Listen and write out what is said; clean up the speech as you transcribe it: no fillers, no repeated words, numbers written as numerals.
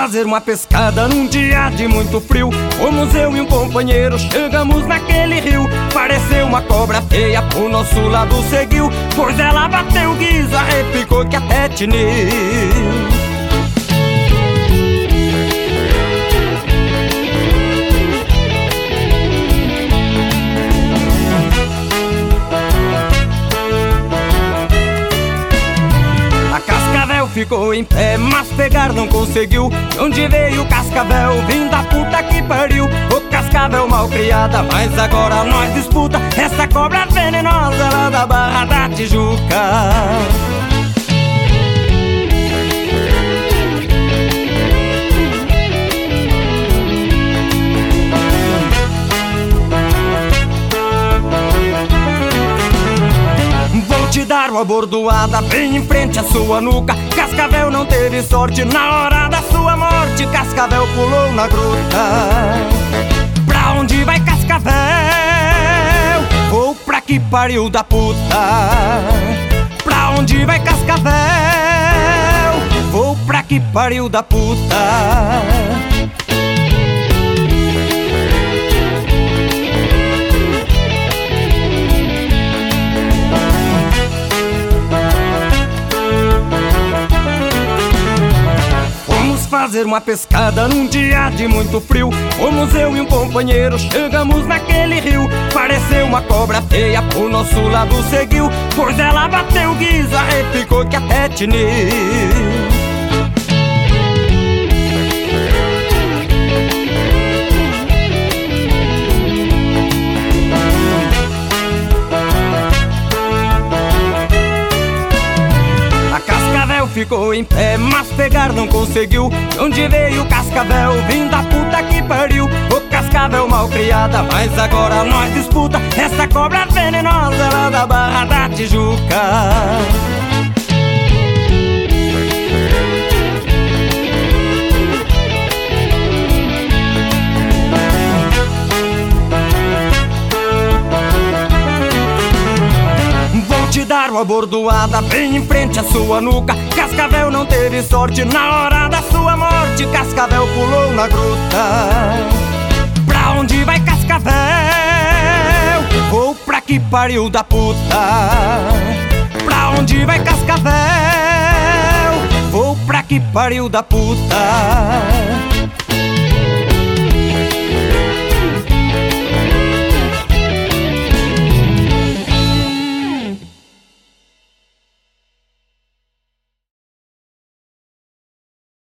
fazer uma pescada num dia de muito frio. Fomos eu e um companheiro, chegamos naquele rio. Pareceu uma cobra feia, pro nosso lado seguiu, pois ela bateu o guiso, arrepicou que até tiniu. Ficou em pé, mas pegar não conseguiu. De onde veio o cascavel? Vim da puta que pariu. O cascavel mal criada, mas agora nós disputa essa cobra venenosa lá da Barra da Tijuca. Te dar uma bordoada bem em frente à sua nuca. Cascavel não teve sorte na hora da sua morte. Cascavel pulou na gruta. Pra onde vai Cascavel? Vou pra que pariu da puta. Pra onde vai Cascavel? Vou pra que pariu da puta. Fazer uma pescada num dia de muito frio. Fomos eu e um companheiro, chegamos naquele rio. Pareceu uma cobra feia, pro nosso lado seguiu, pois ela bateu o guiso, arrepicou que até tiniu. Ficou em pé, mas pegar não conseguiu. De onde veio o cascavel? Vim da puta que pariu. O cascavel mal criada, mas agora nós disputa essa cobra venenosa lá da Barra da Tijuca. Te dar uma bordoada bem em frente à sua nuca. Cascavel não teve sorte na hora da sua morte. Cascavel pulou na gruta. Pra onde vai Cascavel? Vou pra que pariu da puta. Pra onde vai Cascavel? Vou pra que pariu da puta.